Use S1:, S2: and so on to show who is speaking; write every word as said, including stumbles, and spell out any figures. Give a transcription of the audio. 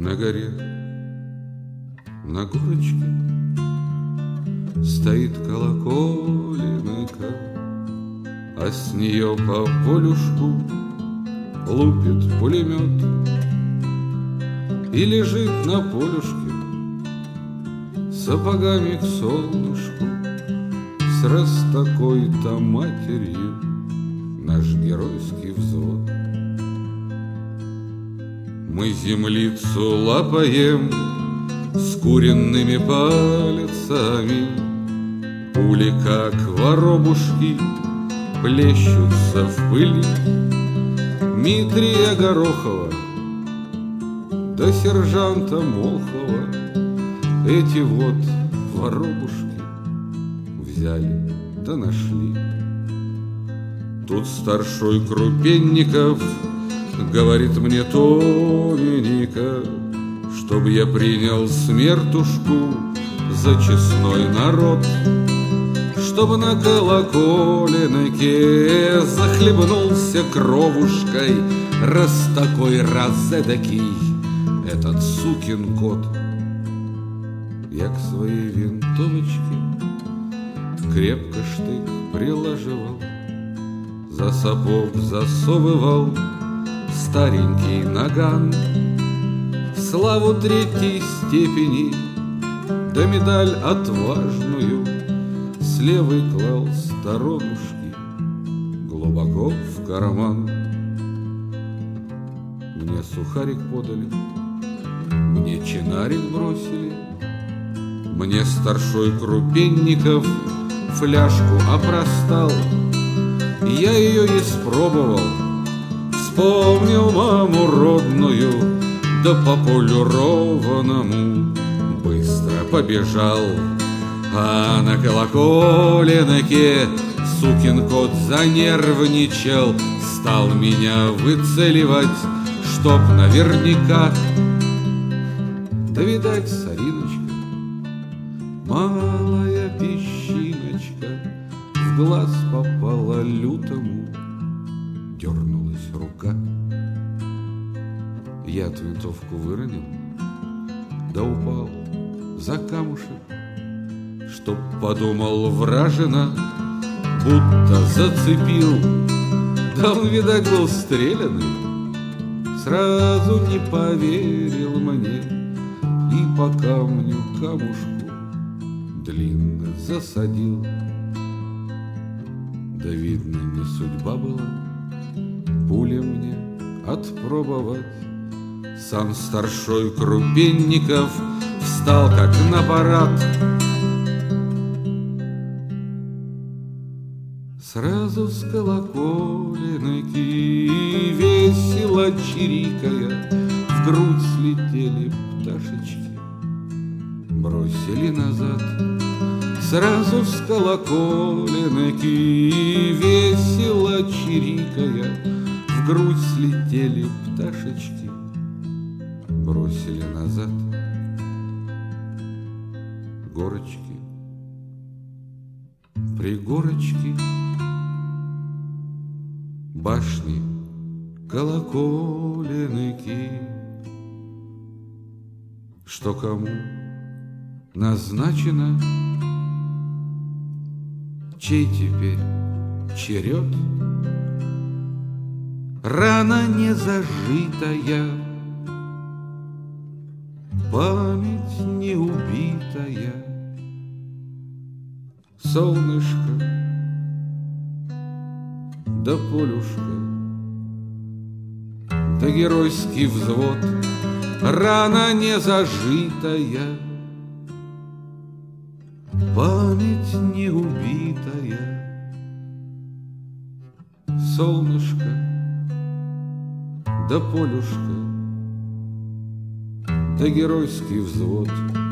S1: На горе, на горочке стоит колоколенка, а с нее по полюшку лупит пулемет. И лежит на полюшке сапогами к солнышку с раз такой-то матерью наш геройский взвод. Мы землицу лапаем с куренными пальцами, пули, как воробушки, плещутся в пыли. Митрия Горохова да сержанта Молхова эти вот воробушки взяли да нашли. Тут старшой Крупенников говорит мне тоненько, чтоб я принял смертушку за честной народ, чтоб на колоколенке захлебнулся кровушкой раз такой, раз эдакий этот сукин кот. Я к своей винтовочке крепко штык приложивал, за сапог засовывал старенький наган, славу третьей степени да медаль отважную с левой клал сторонушки глубоко в карман. Мне сухарик подали, мне чинарик бросили, мне старшой Крупенников фляжку опростал. Я ее испробовал, вспомнил маму родную, да по полированному быстро побежал. А на колоколенке сукин кот занервничал, стал меня выцеливать, чтоб наверняка. Да, видать, сориночка, малая песчиночка, в глаз попала лютому, дернулась рука. Я винтовку выронил, да упал за камушек, чтоб подумал вражина, будто зацепил. Да он, видать, был стрелянный, сразу не поверил мне и по камню камушку длинно засадил. Да, видно, не судьба была пуля мне отпробовать. Сам старшой Крупенников встал как на парад, сразу с колоколенки весело чирикая в грудь слетели пташечки, бросили назад. Сразу с колоколенки весело чирикая в грудь слетели пташечки, бросили назад. Горочки, пригорочки, башни, колоколенки, что кому назначено, чей теперь черед? Рана не зажитая, память не убитая, солнышко да полюшка, да геройский взвод. Рана не зажитая, память не убитая, солнышко да полюшка, да геройский взвод.